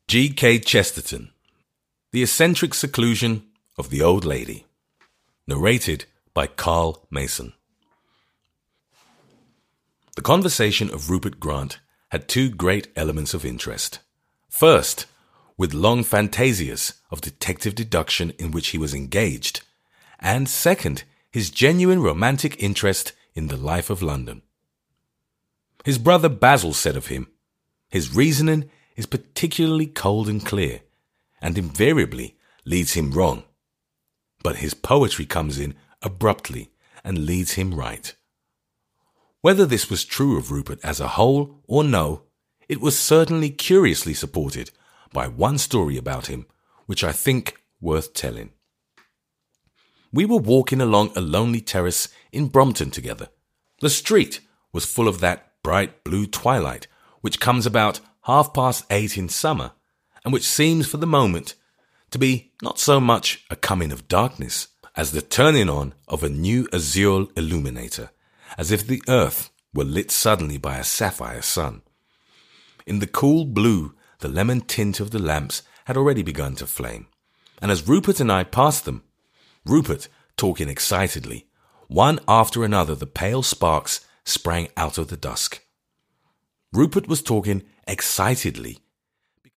G.K. Chesterton, The Eccentric Seclusion of the Old Lady. Narrated by Carl Mason. The conversation of Rupert Grant had two great elements of interest. First, with long fantasias of detective deduction in which he was engaged, and second, his genuine romantic interest in the life of London. His brother Basil said of him, "His reasoning is particularly cold and clear, and invariably leads him wrong. But his poetry comes in abruptly and leads him right." Whether this was true of Rupert as a whole or no, it was certainly curiously supported by one story about him, which I think worth telling. We were walking along a lonely terrace in Brompton together. The street was full of that bright blue twilight which comes about 8:30 in summer, and which seems for the moment to be not so much a coming of darkness as the turning on of a new azure illuminator, as if the earth were lit suddenly by a sapphire sun. In the cool blue, the lemon tint of the lamps had already begun to flame, and as Rupert and I passed them, Rupert talking excitedly, one after another the pale sparks sprang out of the dusk. Rupert was talking excitedly